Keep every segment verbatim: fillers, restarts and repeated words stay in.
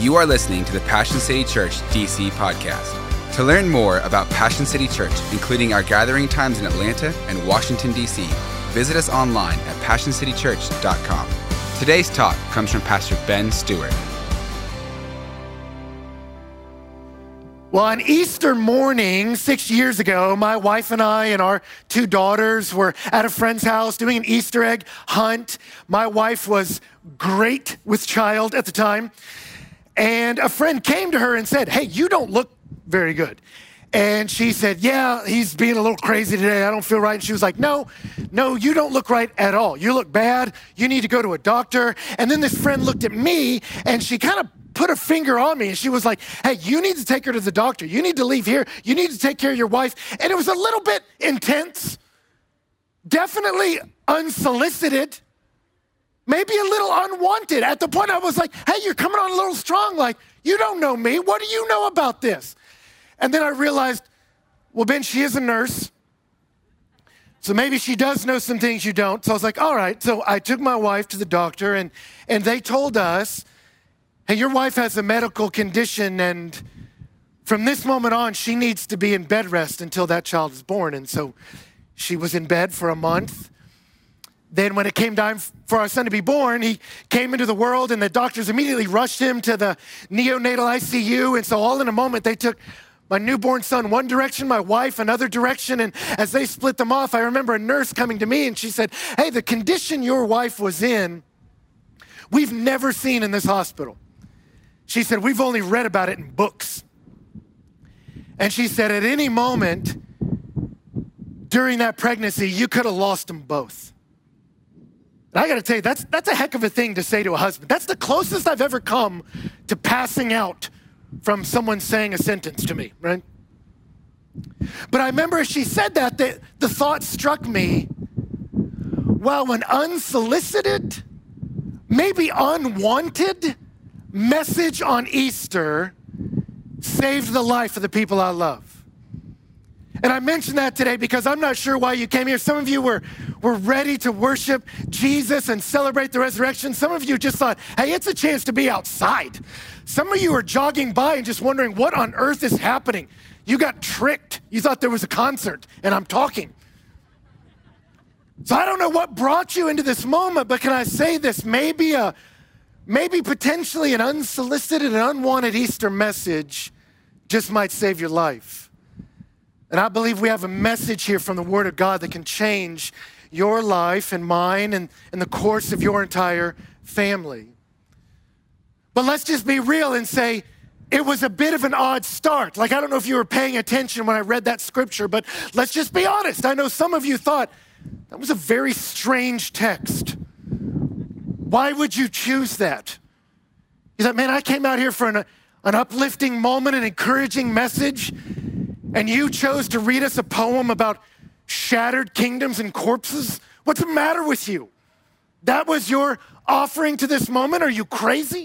You are listening to the Passion City Church D C podcast. To learn more about Passion City Church, including our gathering times in Atlanta and Washington, D C, visit us online at passion city church dot com. Today's talk comes from Pastor Ben Stewart. Well, on Easter morning, six years ago, my wife and I and our two daughters were at a friend's house doing an Easter egg hunt. My wife was great with child at the time. And a friend came to her and said, "Hey, you don't look very good." And she said, "Yeah, he's being a little crazy today. I don't feel right." And she was like, no, no, you don't look right at all. You look bad. You need to go to a doctor. And then this friend looked at me and she kind of put a finger on me and she was like, "Hey, you need to take her to the doctor. You need to leave here. You need to take care of your wife." And it was a little bit intense, definitely unsolicited, maybe a little unwanted. At the point I was like, "Hey, you're coming on a little strong. Like, you don't know me. What do you know about this?" And then I realized, well, Ben, she is a nurse. So maybe she does know some things you don't. So I was like, all right. So I took my wife to the doctor and, and they told us, "Hey, your wife has a medical condition and from this moment on, she needs to be in bed rest until that child is born." And so she was in bed for a month. Then when it came time for our son to be born, he came into the world and the doctors immediately rushed him to the neonatal I C U. And so all in a moment, they took my newborn son one direction, my wife another direction. And as they split them off, I remember a nurse coming to me and she said, "Hey, the condition your wife was in, we've never seen in this hospital." She said, "We've only read about it in books." And she said, "At any moment during that pregnancy, you could have lost them both." And I got to tell you, that's, that's a heck of a thing to say to a husband. That's the closest I've ever come to passing out from someone saying a sentence to me, right? But I remember as she said that, the, the thought struck me, wow, an unsolicited, maybe unwanted message on Easter saved the life of the people I love. And I mention that today because I'm not sure why you came here. Some of you were, were ready to worship Jesus and celebrate the resurrection. Some of you just thought, hey, it's a chance to be outside. Some of you are jogging by and just wondering what on earth is happening. You got tricked. You thought there was a concert and I'm talking. So I don't know what brought you into this moment, but can I say this? Maybe a, maybe potentially an unsolicited and unwanted Easter message just might save your life. And I believe we have a message here from the Word of God that can change your life and mine and, and the course of your entire family. But let's just be real and say it was a bit of an odd start. Like, I don't know if you were paying attention when I read that scripture, but let's just be honest. I know some of you thought that was a very strange text. Why would you choose that? You thought, man, I came out here for an, an uplifting moment, an encouraging message, and you chose to read us a poem about shattered kingdoms and corpses? What's the matter with you? That was your offering to this moment? Are you crazy?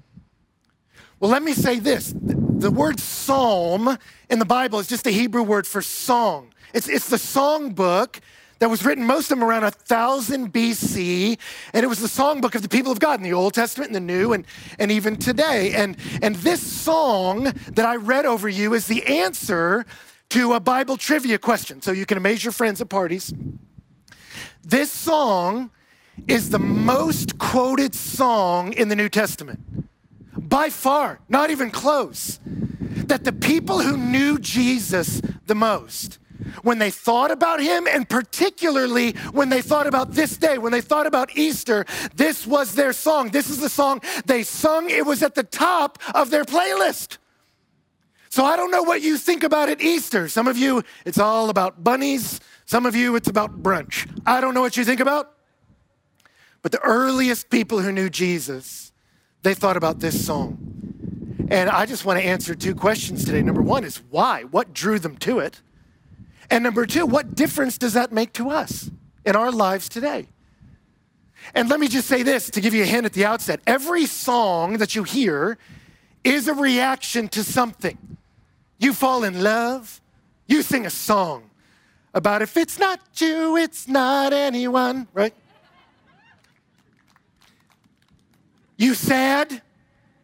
Well, let me say this. The word psalm in the Bible is just a Hebrew word for song. It's, it's the song book that was written, most of them around one thousand B C, and it was the songbook of the people of God in the Old Testament and the New, and, and even today. And, and this song that I read over you is the answer to a Bible trivia question, so you can amaze your friends at parties. This song is the most quoted song in the New Testament, by far, not even close. That the people who knew Jesus the most, when they thought about him, and particularly when they thought about this day, when they thought about Easter, this was their song. This is the song they sung. It was at the top of their playlist. So I don't know what you think about at Easter. Some of you, it's all about bunnies. Some of you, it's about brunch. I don't know what you think about. But the earliest people who knew Jesus, they thought about this song. And I just want to answer two questions today. Number one is why? What drew them to it? And number two, what difference does that make to us in our lives today? And let me just say this to give you a hint at the outset. Every song that you hear is a reaction to something. You fall in love, you sing a song about if it's not you, it's not anyone, right? You sad, you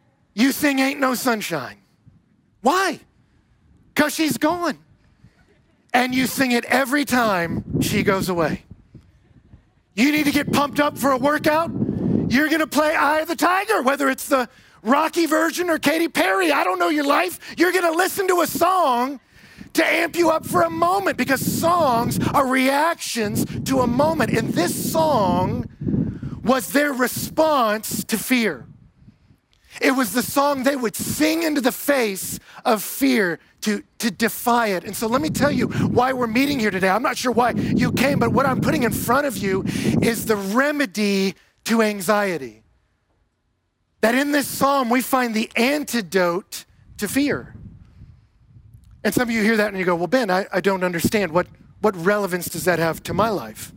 you sing Ain't No Sunshine. Why? Because she's gone. And you sing it every time she goes away. You need to get pumped up for a workout? You're gonna play Eye of the Tiger, whether it's the Rocky version or Katy Perry. I don't know your life. You're gonna listen to a song to amp you up for a moment, because songs are reactions to a moment. And this song was their response to fear. It was the song they would sing into the face of fear to, to defy it. And so let me tell you why we're meeting here today. I'm not sure why you came, but what I'm putting in front of you is the remedy to anxiety. That in this psalm, we find the antidote to fear. And some of you hear that and you go, well, Ben, I, I don't understand. What, what relevance does that have to my life?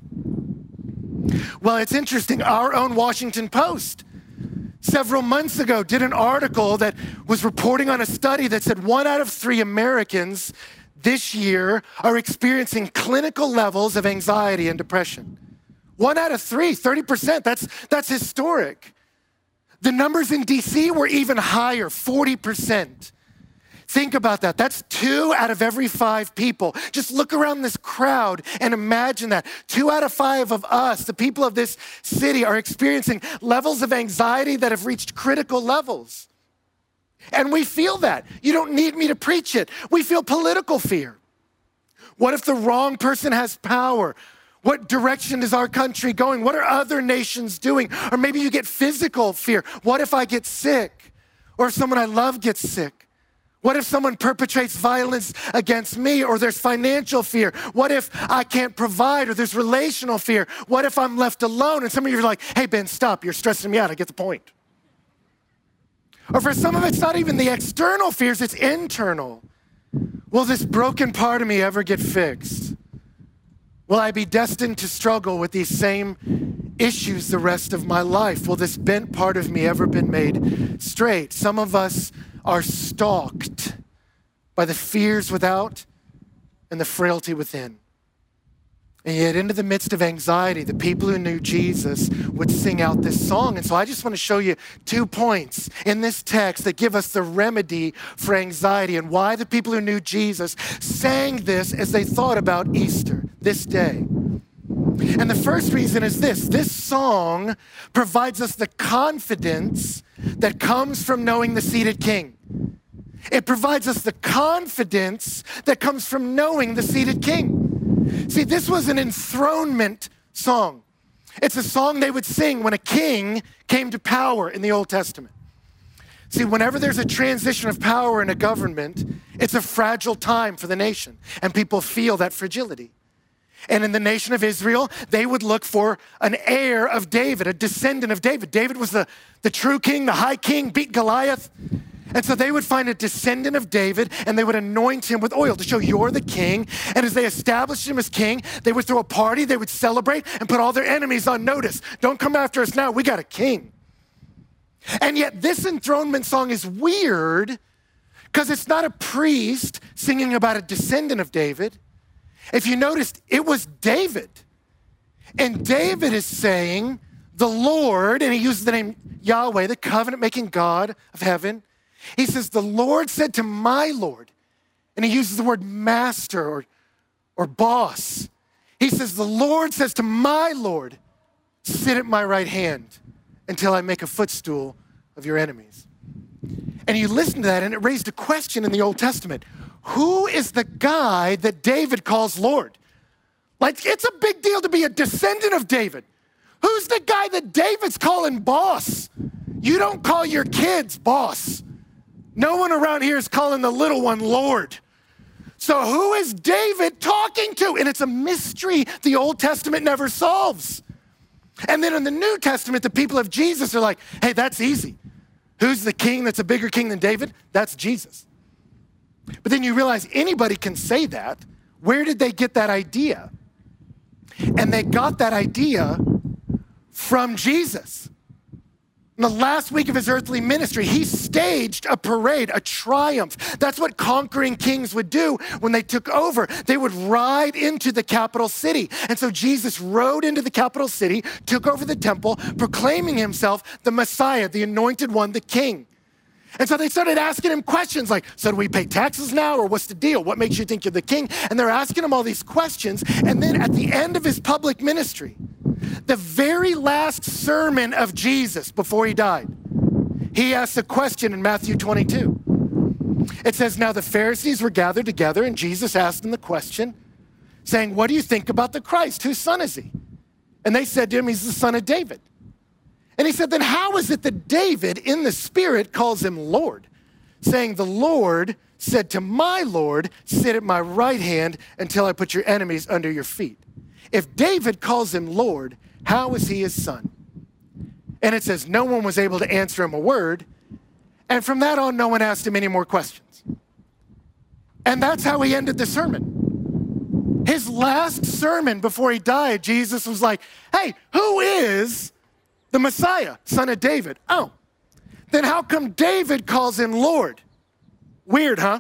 Well, it's interesting. Our own Washington Post several months ago did an article that was reporting on a study that said one out of three Americans this year are experiencing clinical levels of anxiety and depression. One out of three, thirty percent. That's, that's historic. The numbers in D C were even higher, forty percent. Think about that. That's two out of every five people. Just look around this crowd and imagine that. Two out of five of us, the people of this city, are experiencing levels of anxiety that have reached critical levels. And we feel that. You don't need me to preach it. We feel political fear. What if the wrong person has power? What direction is our country going? What are other nations doing? Or maybe you get physical fear. What if I get sick? Or if someone I love gets sick? What if someone perpetrates violence against me? Or there's financial fear? What if I can't provide? Or there's relational fear? What if I'm left alone? And some of you are like, hey, Ben, stop. You're stressing me out. I get the point. Or for some of it's not even the external fears, it's internal. Will this broken part of me ever get fixed? Will I be destined to struggle with these same issues the rest of my life? Will this bent part of me ever been made straight? Some of us are stalked by the fears without and the frailty within. And yet into the midst of anxiety, the people who knew Jesus would sing out this song. And so I just want to show you two points in this text that give us the remedy for anxiety and why the people who knew Jesus sang this as they thought about Easter, this day. And the first reason is this: this song provides us the confidence that comes from knowing the seated King. It provides us the confidence that comes from knowing the seated King. See, this was an enthronement song. It's a song they would sing when a king came to power in the Old Testament. See, whenever there's a transition of power in a government, it's a fragile time for the nation, and people feel that fragility. And in the nation of Israel, they would look for an heir of David, a descendant of David. David was the, the true king, the high king, beat Goliath. And so they would find a descendant of David and they would anoint him with oil to show you're the king. And as they established him as king, they would throw a party, they would celebrate and put all their enemies on notice. Don't come after us now, we got a king. And yet this enthronement song is weird because it's not a priest singing about a descendant of David. If you noticed, it was David. And David is saying, the Lord, and he uses the name Yahweh, the covenant-making God of heaven. He says, the Lord said to my Lord, and he uses the word master or, or boss. He says, the Lord says to my Lord, sit at my right hand until I make a footstool of your enemies. And you listen to that, and it raised a question in the Old Testament. Who is the guy that David calls Lord? Like, it's a big deal to be a descendant of David. Who's the guy that David's calling boss? You don't call your kids boss. No one around here is calling the little one Lord. So who is David talking to? And it's a mystery the Old Testament never solves. And then in the New Testament, the people of Jesus are like, hey, that's easy. Who's the king that's a bigger king than David? That's Jesus. But then you realize anybody can say that. Where did they get that idea? And they got that idea from Jesus. In the last week of his earthly ministry, he staged a parade, a triumph. That's what conquering kings would do when they took over. They would ride into the capital city. And so Jesus rode into the capital city, took over the temple, proclaiming himself the Messiah, the anointed one, the king. And so they started asking him questions like, so do we pay taxes now, or what's the deal? What makes you think you're the king? And they're asking him all these questions. And then at the end of his public ministry, the very last sermon of Jesus before he died, he asked a question in Matthew twenty-two. It says, now the Pharisees were gathered together, and Jesus asked them the question, saying, what do you think about the Christ? Whose son is he? And they said to him, he's the son of David. And he said, then how is it that David in the Spirit calls him Lord, saying, the Lord said to my Lord, sit at my right hand until I put your enemies under your feet. If David calls him Lord, how is he his son? And it says, no one was able to answer him a word. And from that on, no one asked him any more questions. And that's how he ended the sermon. His last sermon before he died, Jesus was like, hey, who is the Messiah, son of David? Oh, then how come David calls him Lord? Weird, huh?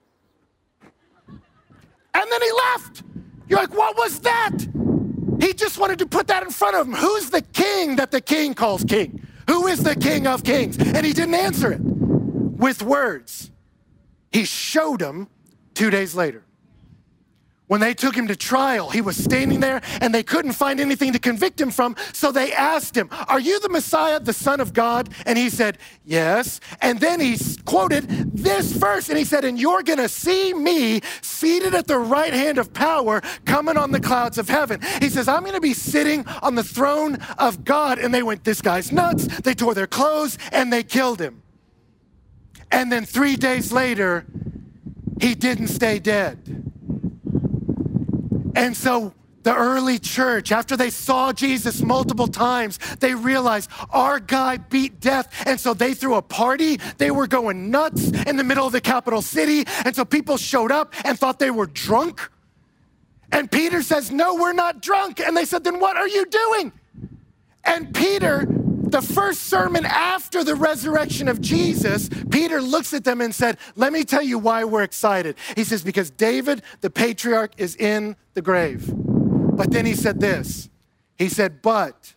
And then he left. You're like, what was that? He just wanted to put that in front of him. Who's the king that the king calls king? Who is the King of Kings? And he didn't answer it with words. He showed them two days later. When they took him to trial, he was standing there and they couldn't find anything to convict him from. So they asked him, are you the Messiah, the Son of God? And he said, yes. And then he quoted this verse and he said, and you're going to see me seated at the right hand of power coming on the clouds of heaven. He says, I'm going to be sitting on the throne of God. And they went, this guy's nuts. They tore their clothes and they killed him. And then three days later, he didn't stay dead. And so the early church, after they saw Jesus multiple times, they realized our guy beat death. And so they threw a party. They were going nuts in the middle of the capital city. And so people showed up and thought they were drunk. And Peter says, no, we're not drunk. And they said, then what are you doing? And Peter, the first sermon after the resurrection of Jesus, Peter looks at them and said, let me tell you why we're excited. He says, because David, the patriarch, is in the grave. But then he said this. He said, but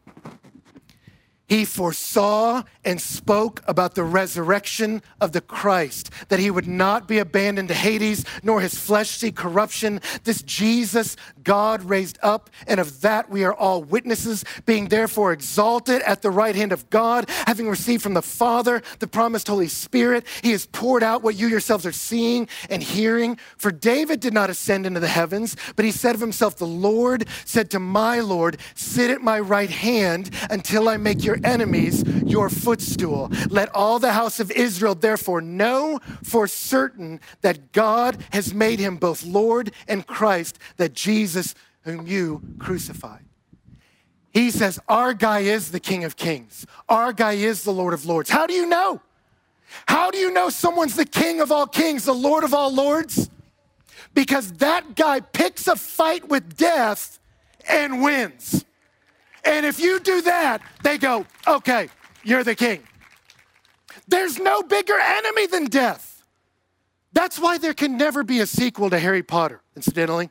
he foresaw and spoke about the resurrection of the Christ, that he would not be abandoned to Hades, nor his flesh see corruption. This Jesus God raised up, and of that we are all witnesses, being therefore exalted at the right hand of God, having received from the Father the promised Holy Spirit. He has poured out what you yourselves are seeing and hearing. For David did not ascend into the heavens, but he said of himself, the Lord said to my Lord, sit at my right hand until I make your enemies your footstool. Let all the house of Israel therefore know for certain that God has made him both Lord and Christ, that Jesus whom you crucified. He says, our guy is the King of Kings. Our guy is the Lord of Lords. How do you know? How do you know someone's the King of all kings, the Lord of all lords? Because that guy picks a fight with death and wins. And if you do that, they go, okay, you're the king. There's no bigger enemy than death. That's why there can never be a sequel to Harry Potter, incidentally.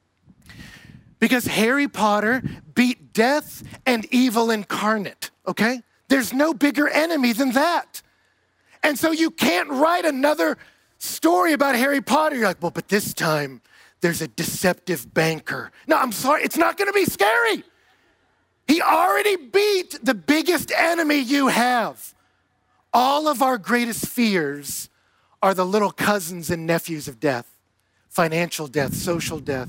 Because Harry Potter beat death and evil incarnate, okay? There's no bigger enemy than that. And so you can't write another story about Harry Potter. You're like, well, but this time there's a deceptive banker. No, I'm sorry, it's not gonna be scary. He already beat the biggest enemy you have. All of our greatest fears are the little cousins and nephews of death, financial death, social death.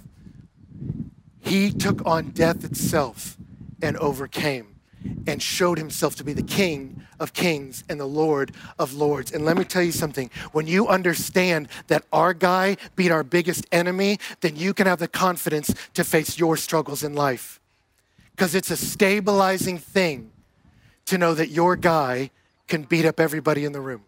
He took on death itself and overcame and showed himself to be the King of Kings and the Lord of Lords. And let me tell you something, when you understand that our guy beat our biggest enemy, then you can have the confidence to face your struggles in life. Because it's a stabilizing thing to know that your guy can beat up everybody in the room.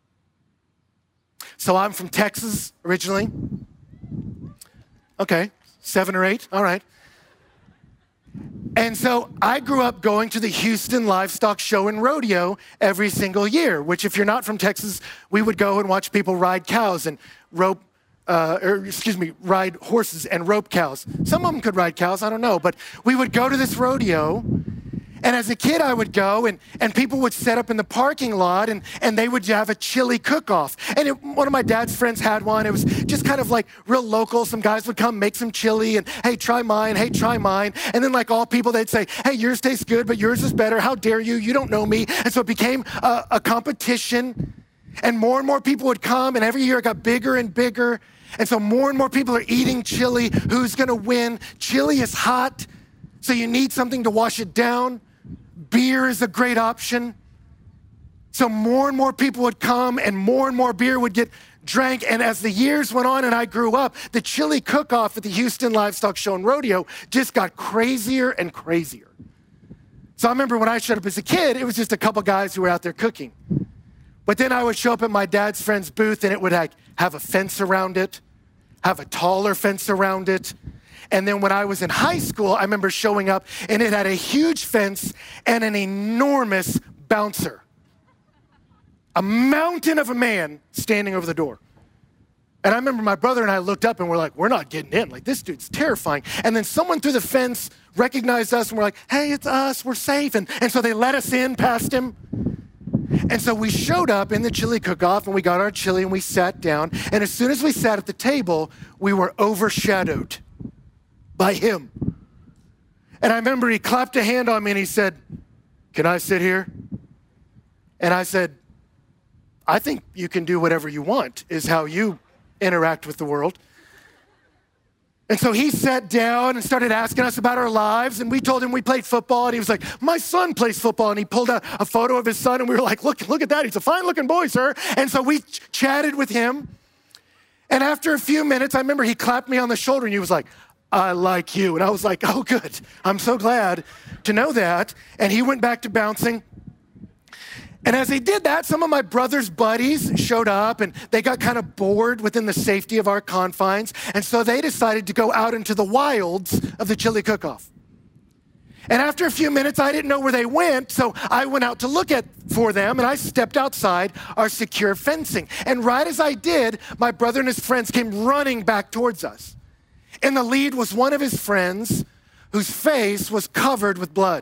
So I'm from Texas originally. Okay, seven or eight, all right. And so I grew up going to the Houston Livestock Show and Rodeo every single year, which if you're not from Texas, we would go and watch people ride cows and rope Uh, or excuse me, ride horses and rope cows. Some of them could ride cows, I don't know. But we would go to this rodeo, And as a kid, I would go and, and people would set up in the parking lot and, and they would have a chili cook-off. And it, one of my dad's friends had one. It was just kind of like real local. Some guys would come make some chili and, hey, try mine, hey, try mine. And then like all people, they'd say, hey, yours tastes good, but yours is better. How dare you? You don't know me. And so it became a, a competition. And more and more people would come, and every year it got bigger and bigger. And so more and more people are eating chili. Who's gonna win? Chili is hot, so you need something to wash it down. Beer is a great option. So more and more people would come and more and more beer would get drank. And as the years went on and I grew up, the chili cook-off at the Houston Livestock Show and Rodeo just got crazier and crazier. So I remember when I showed up as a kid, it was just a couple guys who were out there cooking. But then I would show up at my dad's friend's booth and it would like have a fence around it, have a taller fence around it. And then when I was in high school, I remember showing up and it had a huge fence and an enormous bouncer. A mountain of a man standing over the door. And I remember my brother and I looked up and we're like, we're not getting in. Like, this dude's terrifying. And then someone through the fence recognized us and we're like, hey, it's us, we're safe. And, and so they let us in past him. And so we showed up in the chili cook-off and we got our chili and we sat down. And as soon as we sat at the table, we were overshadowed by him. And I remember he clapped a hand on me and he said, can I sit here? And I said, I think you can do whatever you want, is how you interact with the world. And so he sat down and started asking us about our lives, and we told him we played football, and he was like, my son plays football, and he pulled out a photo of his son, and we were like, look, look at that, he's a fine-looking boy, sir. And so we ch- chatted with him, and after a few minutes, I remember he clapped me on the shoulder, and he was like, I like you. And I was like, oh, good. I'm so glad to know that. And he went back to bouncing. And as he did that, some of my brother's buddies showed up and they got kind of bored within the safety of our confines. And so they decided to go out into the wilds of the chili cook-off. And after a few minutes, I didn't know where they went, so I went out to look at for them, and I stepped outside our secure fencing. And right as I did, my brother and his friends came running back towards us. In the lead was one of his friends whose face was covered with blood.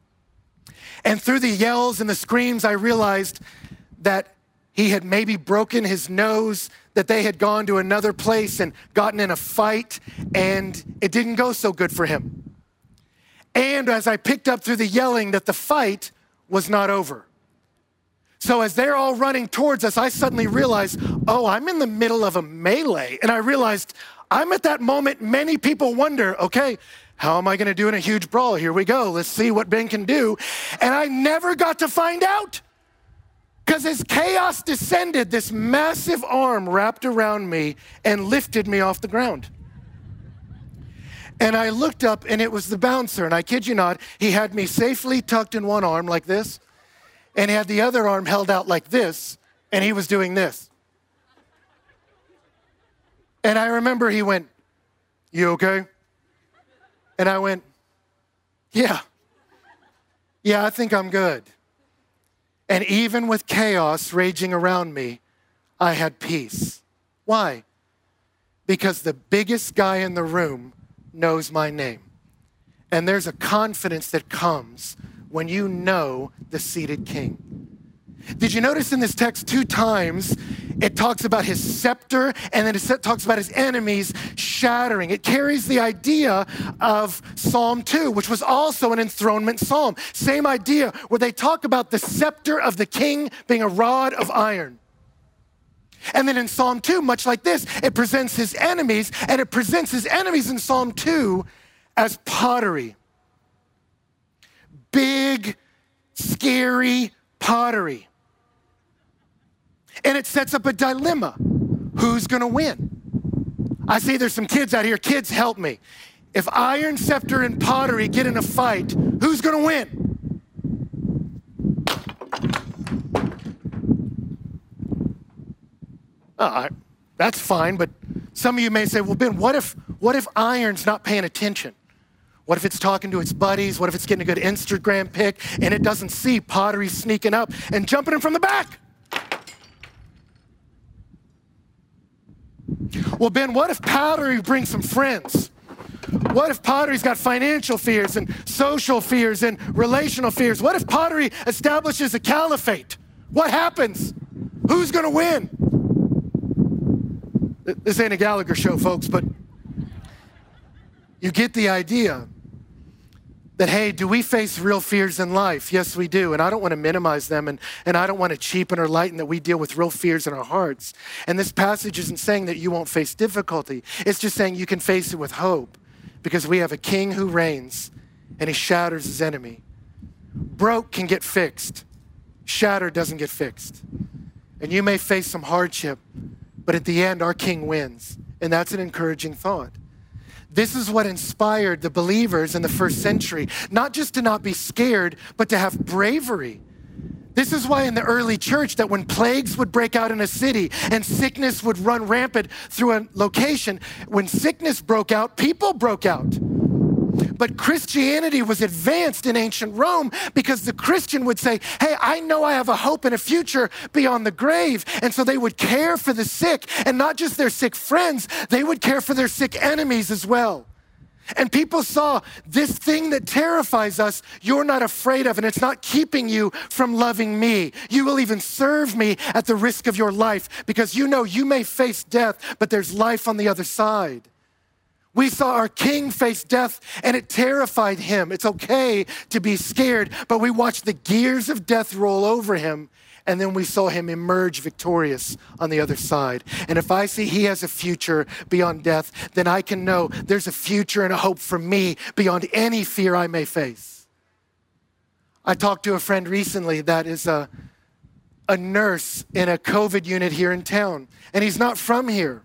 And through the yells and the screams, I realized that he had maybe broken his nose, that they had gone to another place and gotten in a fight, and it didn't go so good for him. And as I picked up through the yelling, that the fight was not over. So as they're all running towards us, I suddenly realized, oh, I'm in the middle of a melee. And I realized I'm at that moment many people wonder, okay, how am I gonna do in a huge brawl? Here we go, let's see what Ben can do. And I never got to find out. Because as chaos descended, this massive arm wrapped around me and lifted me off the ground. And I looked up and it was the bouncer, and I kid you not, he had me safely tucked in one arm like this, and he had the other arm held out like this, and he was doing this. And I remember he went, you okay? And I went, yeah. Yeah, I think I'm good. And even with chaos raging around me, I had peace. Why? Because the biggest guy in the room knows my name. And there's a confidence that comes when you know the seated king. Did you notice in this text two times it talks about his scepter and then it talks about his enemies shattering? It carries the idea of Psalm two, which was also an enthronement psalm. Same idea where they talk about the scepter of the king being a rod of iron. And then in Psalm two, much like this, it presents his enemies, and it presents his enemies in Psalm two as pottery. Big, scary pottery. And it sets up a dilemma. Who's gonna win? I see there's some kids out here. Kids, help me. If iron, scepter, and pottery get in a fight, who's gonna win? Uh, that's fine, but some of you may say, well, Ben, what if, what if iron's not paying attention? What if it's talking to its buddies? What if it's getting a good Instagram pic and it doesn't see pottery sneaking up and jumping in from the back? Well, Ben, what if pottery brings some friends? what if pottery's got financial fears and social fears and relational fears? What if pottery establishes a caliphate? What happens? Who's gonna win? This ain't a Gallagher show, folks, but you get the idea that, hey, do we face real fears in life? Yes, we do. And I don't want to minimize them, and, and I don't want to cheapen or lighten that we deal with real fears in our hearts. And this passage isn't saying that you won't face difficulty. It's just saying you can face it with hope because we have a king who reigns and he shatters his enemy. Broke can get fixed. Shattered doesn't get fixed. And you may face some hardship, but at the end, our king wins. And that's an encouraging thought. This is what inspired the believers in the first century, not just to not be scared, but to have bravery. This is why in the early church that when plagues would break out in a city and sickness would run rampant through a location, when sickness broke out, people broke out. But Christianity was advanced in ancient Rome because the Christian would say, hey, I know I have a hope and a future beyond the grave. And so they would care for the sick, and not just their sick friends, they would care for their sick enemies as well. And people saw this thing that terrifies us, you're not afraid of, and it's not keeping you from loving me. You will even serve me at the risk of your life because you know you may face death, but there's life on the other side. We saw our king face death and it terrified him. It's okay to be scared, but we watched the gears of death roll over him, and then we saw him emerge victorious on the other side. And if I see he has a future beyond death, then I can know there's a future and a hope for me beyond any fear I may face. I talked to a friend recently that is a, a nurse in a COVID unit here in town, and he's not from here.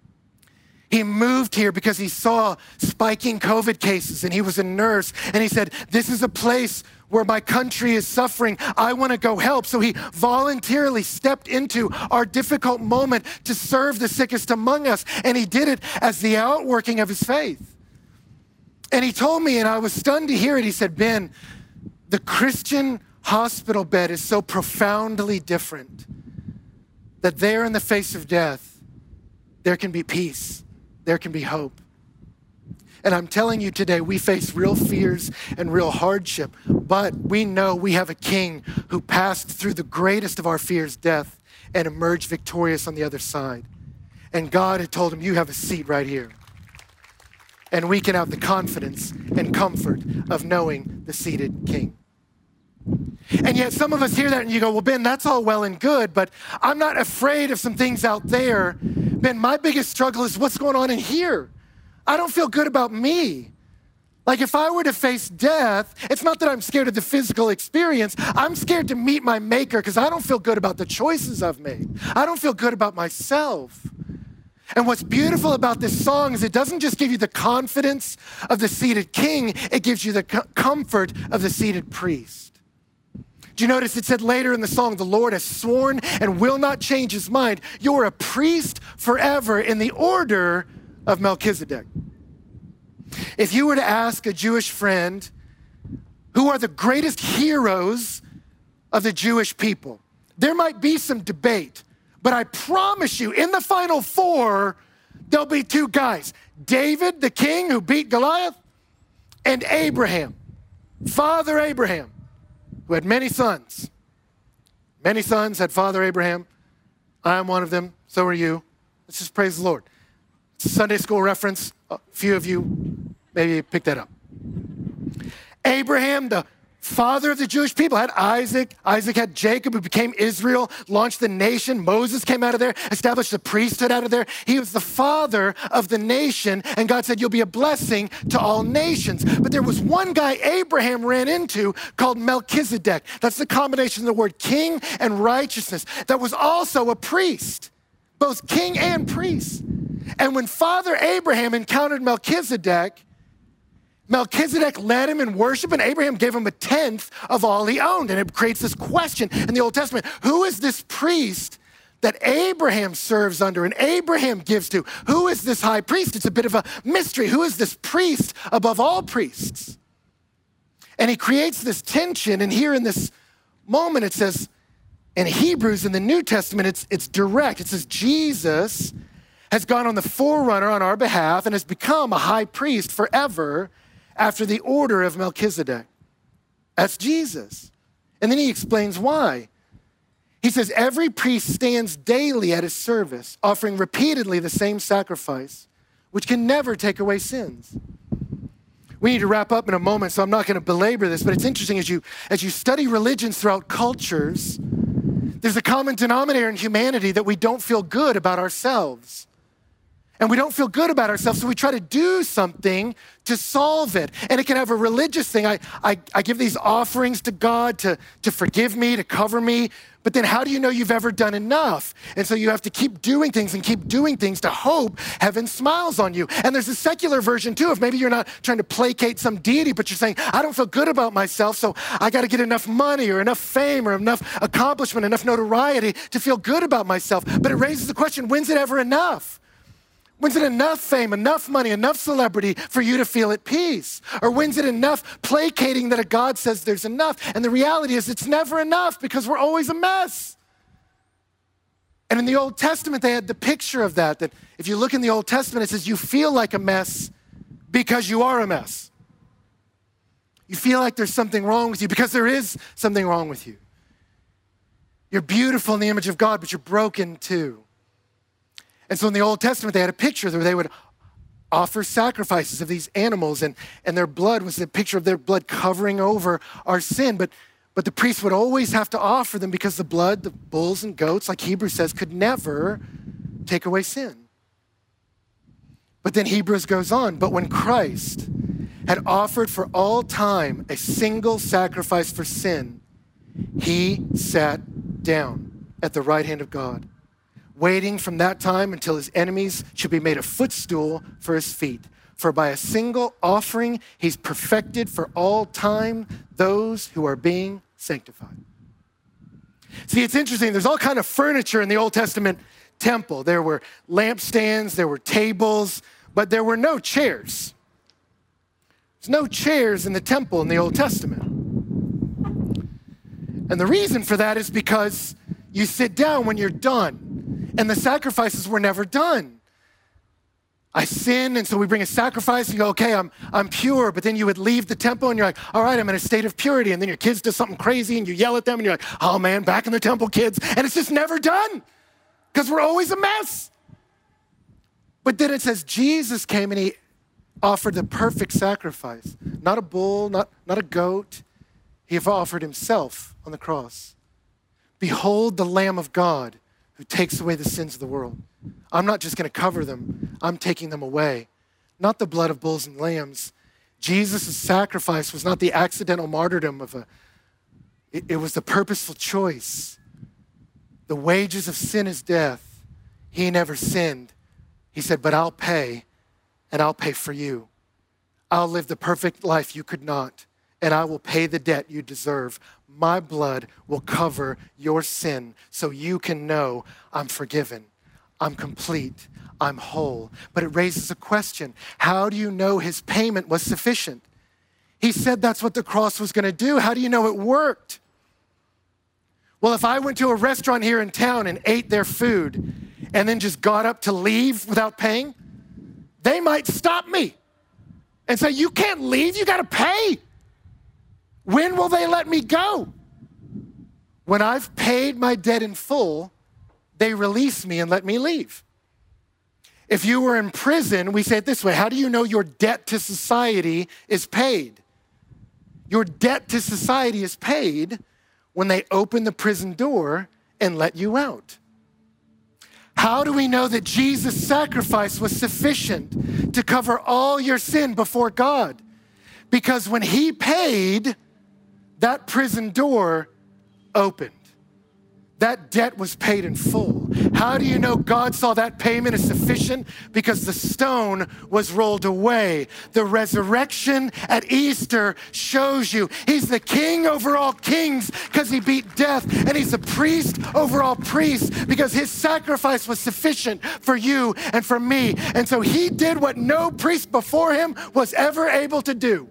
He moved here because he saw spiking COVID cases, and he was a nurse, and he said, this is a place where my country is suffering. I want to go help. So he voluntarily stepped into our difficult moment to serve the sickest among us, and he did it as the outworking of his faith. And he told me, and I was stunned to hear it, he said, Ben, the Christian hospital bed is so profoundly different that there in the face of death, there can be peace. There can be hope. And I'm telling you today, we face real fears and real hardship, but we know we have a king who passed through the greatest of our fears, death, and emerged victorious on the other side. And God had told him, you have a seat right here. And we can have the confidence and comfort of knowing the seated king. And yet some of us hear that and you go, well, Ben, that's all well and good, but I'm not afraid of some things out there. Ben, my biggest struggle is what's going on in here. I don't feel good about me. Like if I were to face death, it's not that I'm scared of the physical experience. I'm scared to meet my maker because I don't feel good about the choices I've made. I don't feel good about myself. And what's beautiful about this song is it doesn't just give you the confidence of the seated king, it gives you the co- comfort of the seated priest. Do you notice it said later in the song, the Lord has sworn and will not change his mind. You're a priest forever in the order of Melchizedek. If you were to ask a Jewish friend, who are the greatest heroes of the Jewish people, there might be some debate, but I promise you, in the final four, there'll be two guys, David, the king who beat Goliath, and Abraham, Father Abraham, who had many sons. Many sons had Father Abraham. I am one of them. So are you. Let's just praise the Lord. It's a Sunday school reference. A few of you maybe picked that up. Abraham, the father of the Jewish people, had Isaac. Isaac had Jacob, who became Israel, launched the nation. Moses came out of there, established the priesthood out of there. He was the father of the nation, and God said, you'll be a blessing to all nations. But there was one guy Abraham ran into called Melchizedek. That's the combination of the word king and righteousness. That was also a priest, both king and priest. And when Father Abraham encountered Melchizedek, Melchizedek led him in worship, and Abraham gave him a tenth of all he owned. And it creates this question in the Old Testament, who is this priest that Abraham serves under and Abraham gives to? Who is this high priest? It's a bit of a mystery. Who is this priest above all priests? And he creates this tension, and here in this moment it says, in Hebrews in the New Testament, it's, it's direct. It says, Jesus has gone on the forerunner on our behalf and has become a high priest forever after the order of Melchizedek. That's Jesus. And then he explains why. He says, every priest stands daily at his service, offering repeatedly the same sacrifice, which can never take away sins. We need to wrap up in a moment, so I'm not going to belabor this, but it's interesting as you, as you study religions throughout cultures, there's a common denominator in humanity that we don't feel good about ourselves. And we don't feel good about ourselves, so we try to do something to solve it. And it can have a religious thing. I, I, I give these offerings to God to, to forgive me, to cover me. But then how do you know you've ever done enough? And so you have to keep doing things and keep doing things to hope heaven smiles on you. And there's a secular version too, if maybe you're not trying to placate some deity, but you're saying, I don't feel good about myself, so I got to get enough money or enough fame or enough accomplishment, enough notoriety to feel good about myself. But it raises the question, when's it ever enough? When's it enough fame, enough money, enough celebrity for you to feel at peace? Or when's it enough placating that a God says there's enough? And the reality is it's never enough because we're always a mess. And in the Old Testament, they had the picture of that, that if you look in the Old Testament, it says you feel like a mess because you are a mess. You feel like there's something wrong with you because there is something wrong with you. You're beautiful in the image of God, but you're broken too. And so in the Old Testament, they had a picture where they would offer sacrifices of these animals, and, and their blood was a picture of their blood covering over our sin. But, but the priest would always have to offer them because the blood, the bulls and goats, like Hebrews says, could never take away sin. But then Hebrews goes on, but when Christ had offered for all time a single sacrifice for sin, he sat down at the right hand of God, waiting from that time until his enemies should be made a footstool for his feet. For by a single offering, he's perfected for all time those who are being sanctified. See, it's interesting. There's all kind of furniture in the Old Testament temple. There were lampstands, there were tables, but there were no chairs. There's no chairs in the temple in the Old Testament. And the reason for that is because you sit down when you're done. And the sacrifices were never done. I sin, and so we bring a sacrifice, and you go, okay, I'm, I'm pure, but then you would leave the temple, and you're like, all right, I'm in a state of purity, and then your kids do something crazy, and you yell at them, and you're like, oh man, back in the temple, kids, and it's just never done, because we're always a mess. But then it says Jesus came, and he offered the perfect sacrifice, not a bull, not, not a goat. He offered himself on the cross. Behold the Lamb of God, who takes away the sins of the world. I'm not just going to cover them. I'm taking them away. Not the blood of bulls and lambs. Jesus' sacrifice was not the accidental martyrdom of a, it, it was the purposeful choice. The wages of sin is death. He never sinned. He said, but I'll pay, and I'll pay for you. I'll live the perfect life you could not, and I will pay the debt you deserve. My blood will cover your sin so you can know I'm forgiven, I'm complete, I'm whole. But it raises a question. How do you know his payment was sufficient? He said that's what the cross was going to do. How do you know it worked? Well, if I went to a restaurant here in town and ate their food and then just got up to leave without paying, they might stop me and say, you can't leave, you got to pay. When will they let me go? When I've paid my debt in full, they release me and let me leave. If you were in prison, we say it this way, how do you know your debt to society is paid? Your debt to society is paid when they open the prison door and let you out. How do we know that Jesus' sacrifice was sufficient to cover all your sin before God? Because when he paid, that prison door opened. That debt was paid in full. How do you know God saw that payment as sufficient? Because the stone was rolled away. The resurrection at Easter shows you he's the king over all kings because he beat death, and he's the priest over all priests because his sacrifice was sufficient for you and for me. And so he did what no priest before him was ever able to do.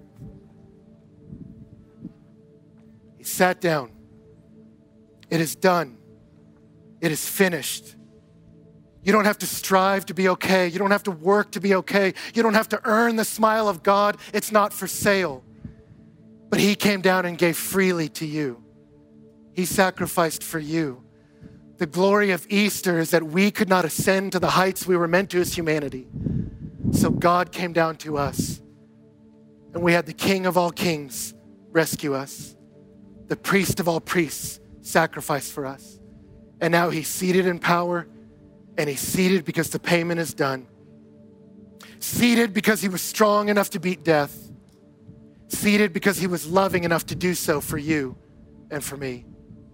He sat down. It is done. It is finished. You don't have to strive to be okay. You don't have to work to be okay. You don't have to earn the smile of God. It's not for sale. But he came down and gave freely to you. He sacrificed for you. The glory of Easter is that we could not ascend to the heights we were meant to as humanity. So God came down to us. And we had the King of all kings rescue us. The priest of all priests sacrifice for us. And now he's seated in power, and he's seated because the payment is done. Seated because he was strong enough to beat death. Seated because he was loving enough to do so for you and for me.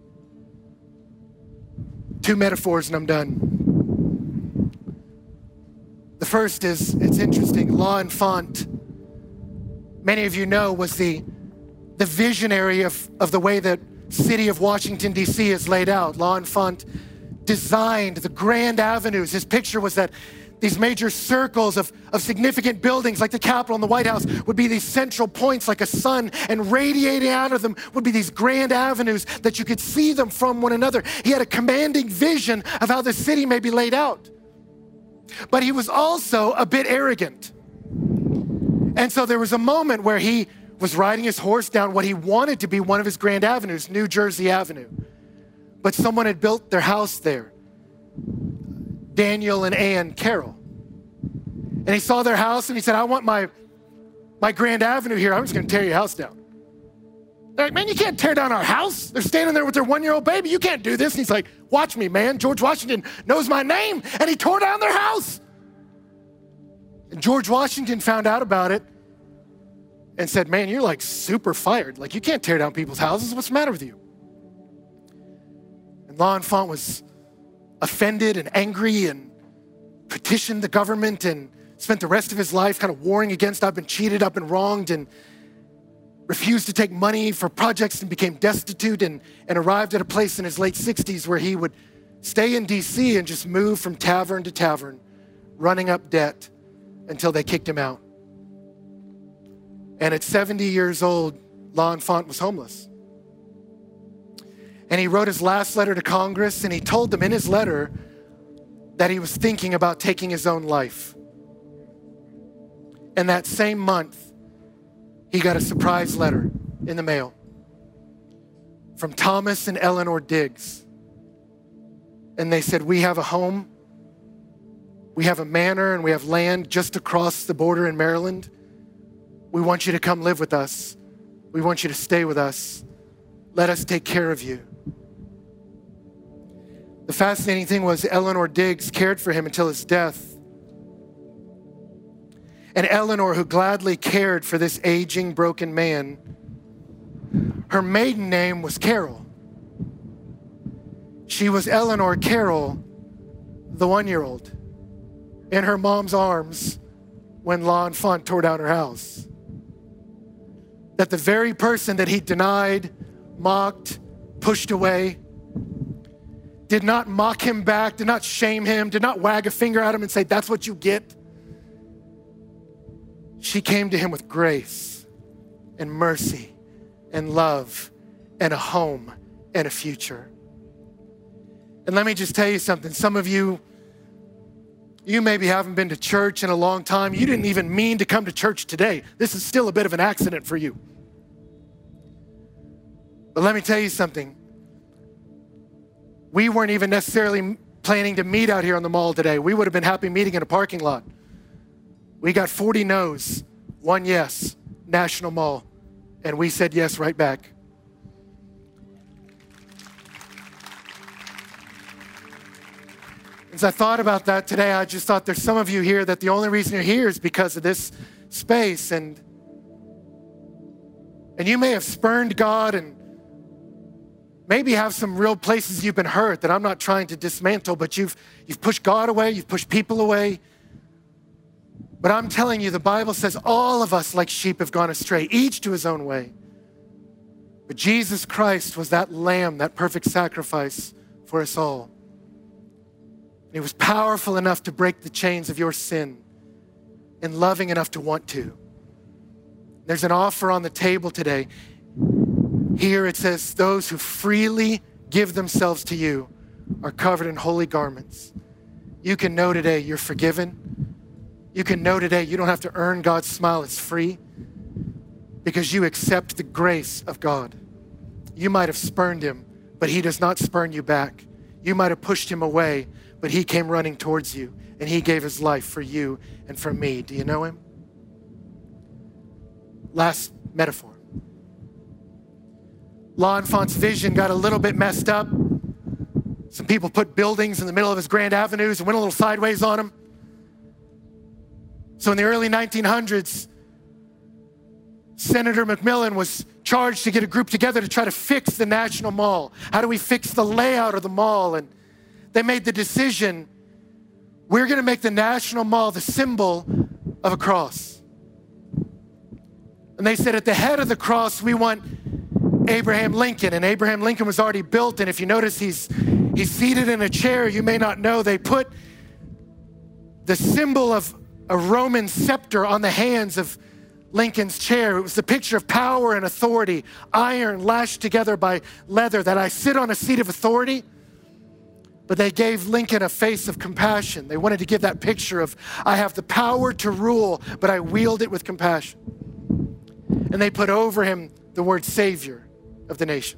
Two metaphors and I'm done. The first is, it's interesting, L'Enfant, many of you know, was the, the visionary of, of the way that city of Washington, D C is laid out. L'Enfant designed the grand avenues. His picture was that these major circles of, of significant buildings like the Capitol and the White House would be these central points like a sun, and radiating out of them would be these grand avenues that you could see them from one another. He had a commanding vision of how the city may be laid out. But he was also a bit arrogant. And so there was a moment where he was riding his horse down what he wanted to be one of his grand avenues, New Jersey Avenue. But someone had built their house there, Daniel and Ann Carroll. And he saw their house and he said, I want my, my grand avenue here. I'm just gonna tear your house down. They're like, man, you can't tear down our house. They're standing there with their one-year-old baby. You can't do this. And he's like, watch me, man. George Washington knows my name. And he tore down their house. And George Washington found out about it and said, man, you're like super fired. Like, you can't tear down people's houses. What's the matter with you? And L'Enfant was offended and angry and petitioned the government and spent the rest of his life kind of warring against, I've been cheated, I've been wronged, and refused to take money for projects and became destitute, and, and arrived at a place in his late sixties where he would stay in D C and just move from tavern to tavern, running up debt until they kicked him out. And at seventy years old, L'Enfant was homeless. And he wrote his last letter to Congress, and he told them in his letter that he was thinking about taking his own life. And that same month, he got a surprise letter in the mail from Thomas and Eleanor Diggs. And they said, we have a home, we have a manor, and we have land just across the border in Maryland. We want you to come live with us. We want you to stay with us. Let us take care of you. The fascinating thing was Eleanor Diggs cared for him until his death. And Eleanor, who gladly cared for this aging, broken man, her maiden name was Carol. She was Eleanor Carroll, the one-year-old, in her mom's arms when L'Enfant tore down her house. That the very person that he denied, mocked, pushed away, did not mock him back, did not shame him, did not wag a finger at him and say, that's what you get. She came to him with grace and mercy and love and a home and a future. And let me just tell you something. Some of you, you maybe haven't been to church in a long time. You didn't even mean to come to church today. This is still a bit of an accident for you. But let me tell you something. We weren't even necessarily planning to meet out here on the mall today. We would have been happy meeting in a parking lot. We got forty no's, one yes, National Mall, and we said yes right back. As I thought about that today, I just thought there's some of you here that the only reason you're here is because of this space, and and you may have spurned God and maybe have some real places you've been hurt that I'm not trying to dismantle, but you've you've pushed God away, you've pushed people away. But I'm telling you, the Bible says all of us like sheep have gone astray, each to his own way. But Jesus Christ was that lamb, that perfect sacrifice for us all. And he was powerful enough to break the chains of your sin and loving enough to want to. There's an offer on the table today. Here it says, those who freely give themselves to you are covered in holy garments. you can know today you're forgiven. You can know today you don't have to earn God's smile. It's free because you accept the grace of God. You might have spurned him, but he does not spurn you back. You might have pushed him away, but he came running towards you and he gave his life for you and for me. Do you know him? Last metaphor. L'Enfant's vision got a little bit messed up. Some people put buildings in the middle of his grand avenues and went a little sideways on him. So in the early nineteen hundreds, Senator McMillan was charged to get a group together to try to fix the National Mall. How do we fix the layout of the mall? And they made the decision, we're going to make the National Mall the symbol of a cross. And they said at the head of the cross, we want Abraham Lincoln. And Abraham Lincoln was already built. And if you notice, he's, he's seated in a chair. You may not know, they put the symbol of a Roman scepter on the hands of Lincoln's chair. It was the picture of power and authority, iron lashed together by leather, that I sit on a seat of authority. But they gave Lincoln a face of compassion. They wanted to give that picture of, I have the power to rule, but I wield it with compassion. And they put over him the word Savior of the nation.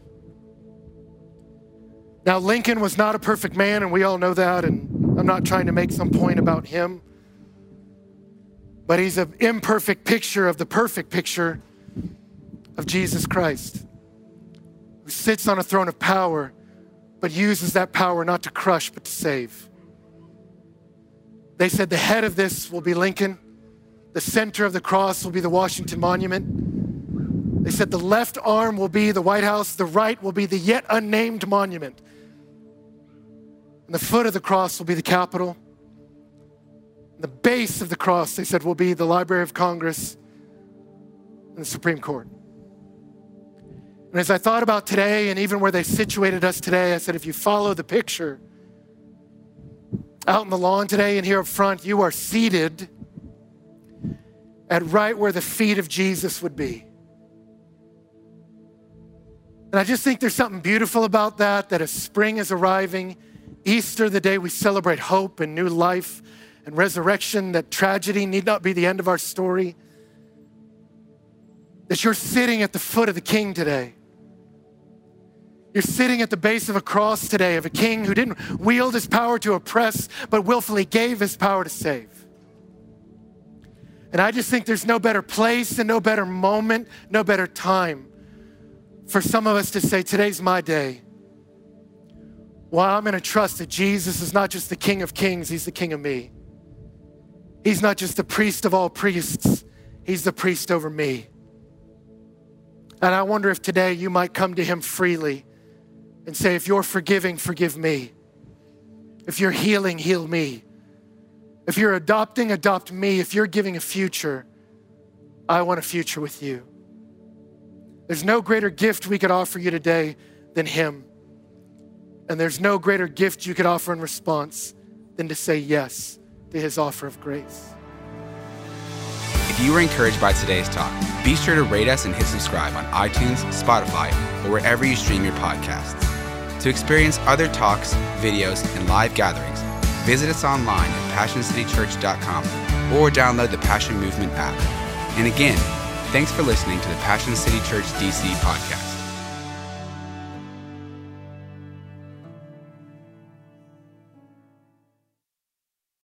Now, Lincoln was not a perfect man, and we all know that, and I'm not trying to make some point about him. But he's an imperfect picture of the perfect picture of Jesus Christ, who sits on a throne of power, but uses that power not to crush, but to save. They said the head of this will be Lincoln. The center of the cross will be the Washington Monument. They said the left arm will be the White House. The right will be the yet unnamed monument. And the foot of the cross will be the Capitol. The base of the cross, they said, will be the Library of Congress and the Supreme Court. And as I thought about today and even where they situated us today, I said, if you follow the picture out in the lawn today and here up front, you are seated at right where the feet of Jesus would be. And I just think there's something beautiful about that, that as spring is arriving, Easter, the day we celebrate hope and new life and resurrection, that tragedy need not be the end of our story, that you're sitting at the foot of the King today. You're sitting at the base of a cross today of a King who didn't wield his power to oppress, but willfully gave his power to save. And I just think there's no better place and no better moment, no better time for some of us to say, today's my day. Well, I'm gonna trust that Jesus is not just the King of Kings, he's the King of me. He's not just the priest of all priests, he's the priest over me. And I wonder if today you might come to him freely and say, if you're forgiving, forgive me. If you're healing, heal me. If you're adopting, adopt me. If you're giving a future, I want a future with you. There's no greater gift we could offer you today than him. And there's no greater gift you could offer in response than to say yes to his offer of grace. If you were encouraged by today's talk, be sure to rate us and hit subscribe on iTunes, Spotify, or wherever you stream your podcasts. To experience other talks, videos, and live gatherings, visit us online at passion city church dot com or download the Passion Movement app. And again, thanks for listening to the Passion City Church D C podcast.